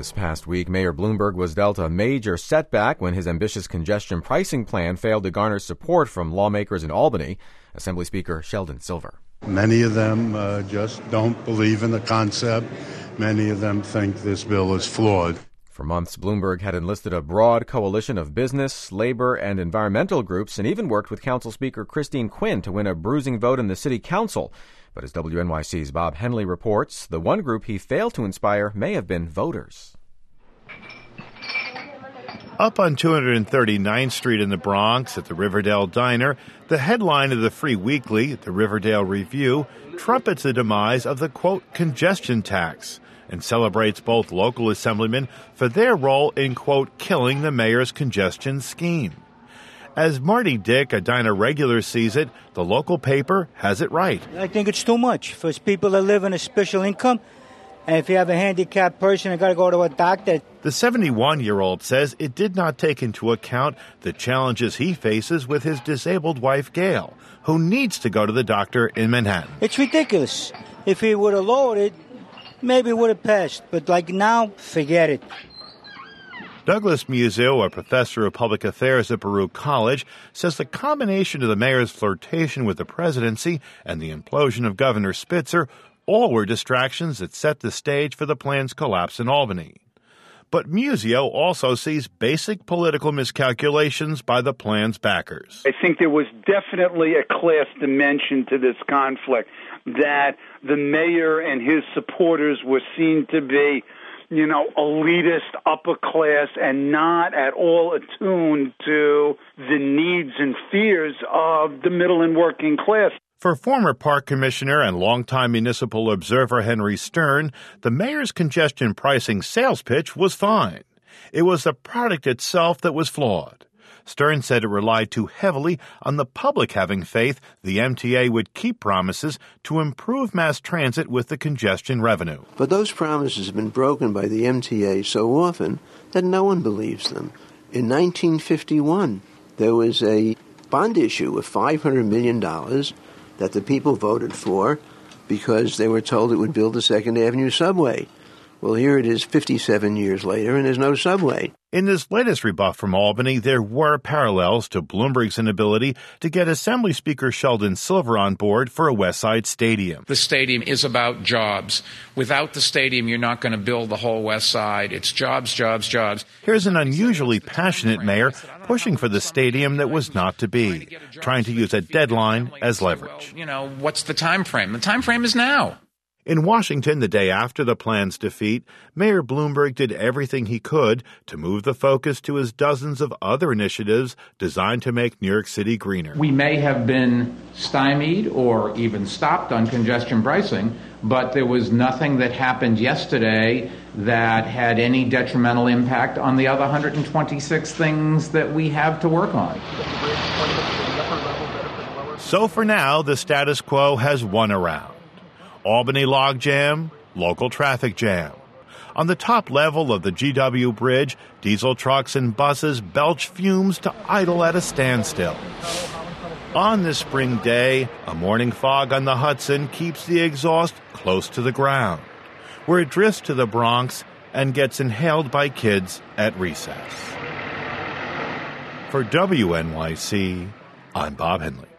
This past week, Mayor Bloomberg was dealt a major setback when his ambitious congestion pricing plan failed to garner support from lawmakers in Albany. Assembly Speaker Sheldon Silver. Many of them just don't believe in the concept. Many of them think this bill is flawed. For months, Bloomberg had enlisted a broad coalition of business, labor, and environmental groups and even worked with Council Speaker Christine Quinn to win a bruising vote in the city council. But as WNYC's Bob Henley reports, the one group he failed to inspire may have been voters. Up on 239th Street in the Bronx at the Riverdale Diner, the headline of the free weekly, the Riverdale Review, trumpets the demise of the, quote, congestion tax and celebrates both local assemblymen for their role in, quote, killing the mayor's congestion scheme. As Marty Dick, a Diner regular, sees it, the local paper has it right. I think it's too much for people that live on a special income. And if you have a handicapped person and got to go to a doctor. The 71-year-old says it did not take into account the challenges he faces with his disabled wife, Gail, who needs to go to the doctor in Manhattan. It's ridiculous. If he would have lowered it, maybe it would have passed. But like now, forget it. Douglas Musil, a professor of public affairs at Baruch College, says the combination of the mayor's flirtation with the presidency and the implosion of Governor Spitzer all were distractions that set the stage for the plan's collapse in Albany. But Musio also sees basic political miscalculations by the plan's backers. I think there was definitely a class dimension to this conflict, that the mayor and his supporters were seen to be, elitist, upper class, and not at all attuned to the needs and fears of the middle and working class. For former park commissioner and longtime municipal observer Henry Stern, the mayor's congestion pricing sales pitch was fine. It was the product itself that was flawed. Stern said it relied too heavily on the public having faith the MTA would keep promises to improve mass transit with the congestion revenue. But those promises have been broken by the MTA so often that no one believes them. In 1951, there was a bond issue of $500 million that the people voted for because they were told it would build the Second Avenue subway. Well, here it is 57 years later, and there's no subway. In this latest rebuff from Albany, there were parallels to Bloomberg's inability to get Assembly Speaker Sheldon Silver on board for a West Side stadium. The stadium is about jobs. Without the stadium, you're not going to build the whole West Side. It's jobs, jobs, jobs. Here's an unusually passionate mayor pushing for the stadium that was not to be, trying to use a deadline as leverage. What's the time frame? The time frame is now. In Washington, the day after the plan's defeat, Mayor Bloomberg did everything he could to move the focus to his dozens of other initiatives designed to make New York City greener. We may have been stymied or even stopped on congestion pricing, but there was nothing that happened yesterday that had any detrimental impact on the other 126 things that we have to work on. So for now, the status quo has won around. Albany logjam, local traffic jam. On the top level of the GW Bridge, diesel trucks and buses belch fumes to idle at a standstill. On this spring day, a morning fog on the Hudson keeps the exhaust close to the ground, where it drifts to the Bronx and gets inhaled by kids at recess. For WNYC, I'm Bob Henley.